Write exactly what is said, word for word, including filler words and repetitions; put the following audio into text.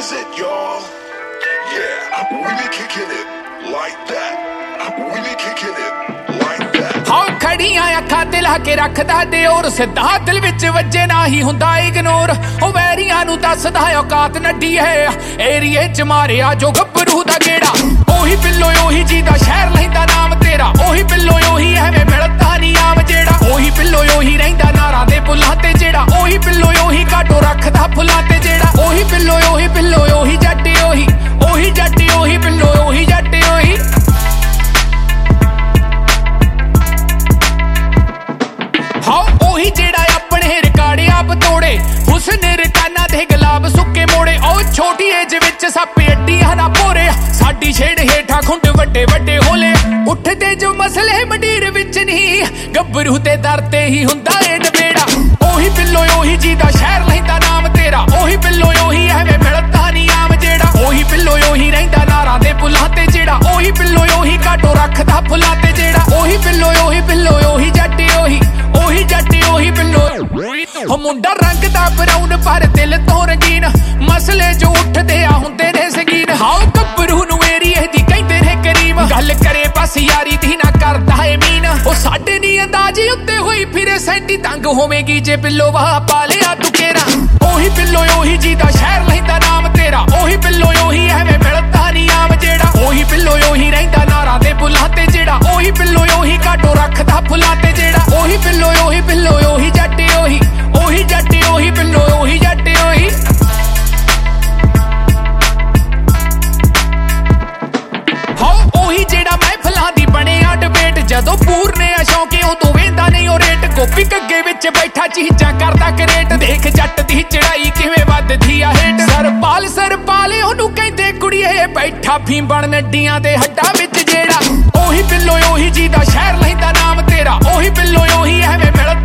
is it, y'all. Yeah, we be kicking it like that. We be kicking it like that. हाँ खड़ियां अखां ते ला के रखदा दिओर सिद्धा दिल विच वज्जे ना ही हुंदा इग्नोर ओ वैरियां नूं दसदा औकात नड्डी है एरिए च मारिया जो गब्बरू दा गेड़ा ओही पिल्लो ओही जी दा शहर लहिंदा नाम तेरा ओही पिल्लो ओही एवें मिलदा नी आम जेड़ा ओही पिल्लो ओही रहिंदा नारां दे पुल्लां ते जेड़ा ओही पिल्लो ओही काटो रखदा फुल्लां ते जेड़ा ओही पिल्लो ओही पिल्लो ओही जट्ट ओही ओही जट्ट ओही पिल्लो ओही जट्ट ओही हाँ ओही जेड़ा अपने रिकार्ड आप तोड़े हुस्न रकाना दे गुलाब सुक्के मोड़े ओ छोटी एज विच सप्प अड्डियां ना भोरे साडी छेड़ हेठा खुंड वड्डे वड्डे होले उठदे जो मसले मंडीर विच नहीं गब्बरू ते दर ते ही हुंदा ए नबेड़ा ओही पिल्लो ओही जी दा शहर लहिंदा नाम तेरा ओही पिल्लो ओही एवें मिलदा नी आम जेड़ा ओही पिल्लो ओही रहिंदा नारां दे पुल्लां ते जेड़ा ओही पिल्लो ओही काटो रखदा फुल्लां ते जेड़ा ओही पिल्लो ओही पिल्लो ओही जट्ट ओही ओही जट्ट ओही पिल्लो हो मुंडा रंग दा ब्राउन पर दिल तो रंगीन मसले जो उठदे आ हुंदे ने संगीन हाओ गब्बरू नूं एरिए दी कहंदे ने करीम गल करे बस यारी दी ना करदा है मीन ओ साडे नी अंदाजे उत्ते होई फिरे सैंटी तंग होवेगी जे पिल्लो वाह पा लिया तू केरा ओही पिल्लो ओही जी दा शहर लहिंदा नाम तेरा ओही पिल्लो ओही एवें मिलदा नी आम जेड़ा ओही पिल्लो ओही रहिंदा नारां दे पुल्लां ते जेड़ा ओही पिल्लो ओही काटो रखदा फुल्लां ते जेड़ा ओही पिल्लो ओही पिल्लो ओही जट्ट ओही ओही जट्ट ओही पिल्लो ओही जट्ट ओही हाँ ओही जेड़ा महफिलां दी बणिया डिबेट जदों पूरने आ शौके उदों वेंदा नहीं ओ रेट गोपी कग्गे विच बैठा चीजां करदा करेट देख जट्ट दी चढ़ाई किवें वधदी आ हेठ सरपाल सरपाल ओनू कहंदे कुड़िए बैठा फींबण नड्डियां दे हड्डां विच जेड़ा ओही पिल्लो ओही जी दा शहर लहिंदा नाम तेरा ओही पिल्लो ओही एवें मिलदा